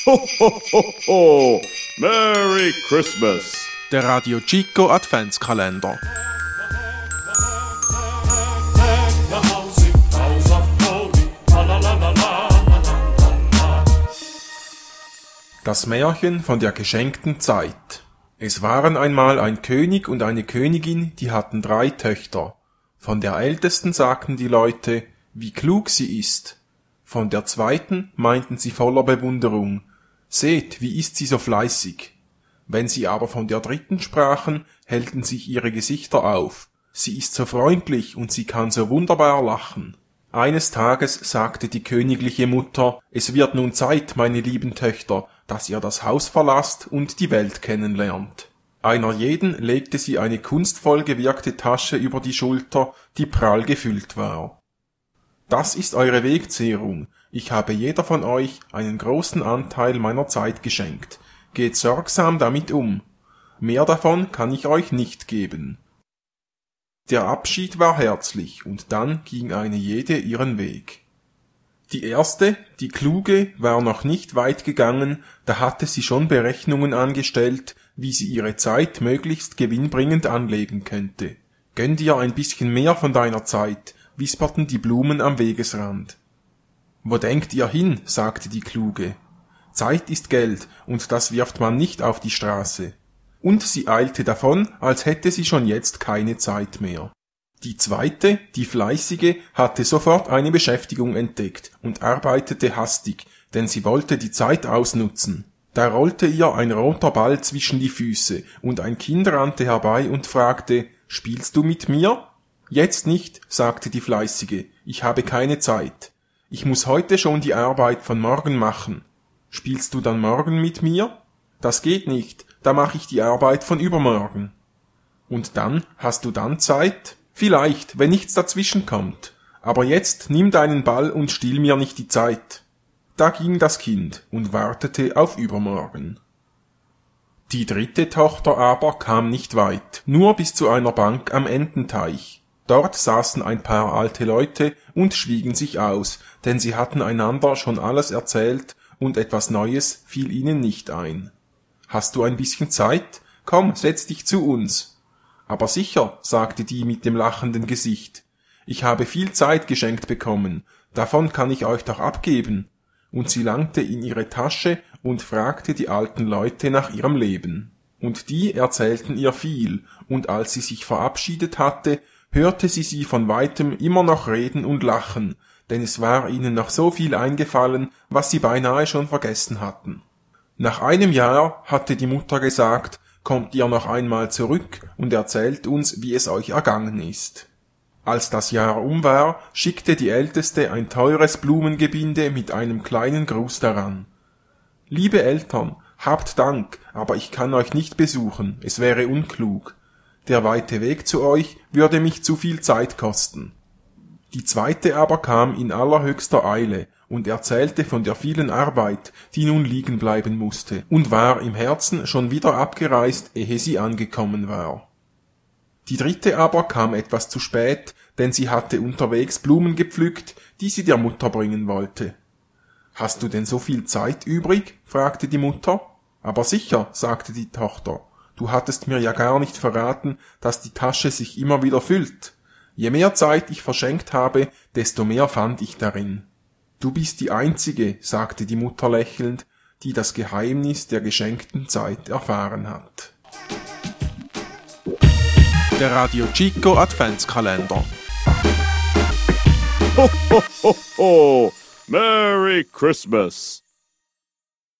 Ho, ho, ho, ho! Merry Christmas! Der Radio Chico Adventskalender. Das Märchen von der geschenkten Zeit. Es waren einmal ein König und eine Königin, die hatten 3 Töchter. Von der ältesten sagten die Leute, wie klug sie ist. Von der zweiten meinten sie voller Bewunderung, seht, wie ist sie so fleißig. Wenn sie aber von der dritten sprachen, hellten sich ihre Gesichter auf. Sie ist so freundlich und sie kann so wunderbar lachen. Eines Tages sagte die königliche Mutter, es wird nun Zeit, meine lieben Töchter, dass ihr das Haus verlasst und die Welt kennenlernt. Einer jeden legte sie eine kunstvoll gewirkte Tasche über die Schulter, die prall gefüllt war. Das ist eure Wegzehrung. Ich habe jeder von euch einen großen Anteil meiner Zeit geschenkt. Geht sorgsam damit um. Mehr davon kann ich euch nicht geben. Der Abschied war herzlich, und dann ging eine jede ihren Weg. Die erste, die Kluge, war noch nicht weit gegangen, da hatte sie schon Berechnungen angestellt, wie sie ihre Zeit möglichst gewinnbringend anlegen könnte. Gönn dir ein bisschen mehr von deiner Zeit, wisperten die Blumen am Wegesrand. Wo denkt ihr hin, sagte die Kluge. Zeit ist Geld, und das wirft man nicht auf die Straße. Und sie eilte davon, als hätte sie schon jetzt keine Zeit mehr. Die zweite, die Fleißige, hatte sofort eine Beschäftigung entdeckt und arbeitete hastig, denn sie wollte die Zeit ausnutzen. Da rollte ihr ein roter Ball zwischen die Füße, und ein Kind rannte herbei und fragte, »Spielst du mit mir?« »Jetzt nicht«, sagte die Fleißige, »ich habe keine Zeit. Ich muss heute schon die Arbeit von morgen machen.« »Spielst du dann morgen mit mir?« »Das geht nicht, da mache ich die Arbeit von übermorgen.« »Und dann, hast du dann Zeit?« »Vielleicht, wenn nichts dazwischen kommt. Aber jetzt nimm deinen Ball und stiehl mir nicht die Zeit.« Da ging das Kind und wartete auf übermorgen. Die dritte Tochter aber kam nicht weit, nur bis zu einer Bank am Ententeich. Dort saßen ein paar alte Leute und schwiegen sich aus, denn sie hatten einander schon alles erzählt und etwas Neues fiel ihnen nicht ein. »Hast du ein bisschen Zeit? Komm, setz dich zu uns.« »Aber sicher«, sagte die mit dem lachenden Gesicht, »ich habe viel Zeit geschenkt bekommen, davon kann ich euch doch abgeben.« Und sie langte in ihre Tasche und fragte die alten Leute nach ihrem Leben. Und die erzählten ihr viel, und als sie sich verabschiedet hatte, hörte sie von weitem immer noch reden und lachen, denn es war ihnen noch so viel eingefallen, was sie beinahe schon vergessen hatten. Nach einem Jahr hatte die Mutter gesagt, kommt ihr noch einmal zurück und erzählt uns, wie es euch ergangen ist. Als das Jahr um war, schickte die Älteste ein teures Blumengebinde mit einem kleinen Gruß daran. »Liebe Eltern, habt Dank, aber ich kann euch nicht besuchen, es wäre unklug. Der weite Weg zu euch würde mich zu viel Zeit kosten.« Die zweite aber kam in allerhöchster Eile und erzählte von der vielen Arbeit, die nun liegen bleiben musste, und war im Herzen schon wieder abgereist, ehe sie angekommen war. Die dritte aber kam etwas zu spät, denn sie hatte unterwegs Blumen gepflückt, die sie der Mutter bringen wollte. »Hast du denn so viel Zeit übrig?« fragte die Mutter. »Aber sicher«, sagte die Tochter, »du hattest mir ja gar nicht verraten, dass die Tasche sich immer wieder füllt. Je mehr Zeit ich verschenkt habe, desto mehr fand ich darin.« »Du bist die Einzige«, sagte die Mutter lächelnd, »die das Geheimnis der geschenkten Zeit erfahren hat.« Der Radio Chico Adventskalender. Ho, ho, ho, ho! Merry Christmas!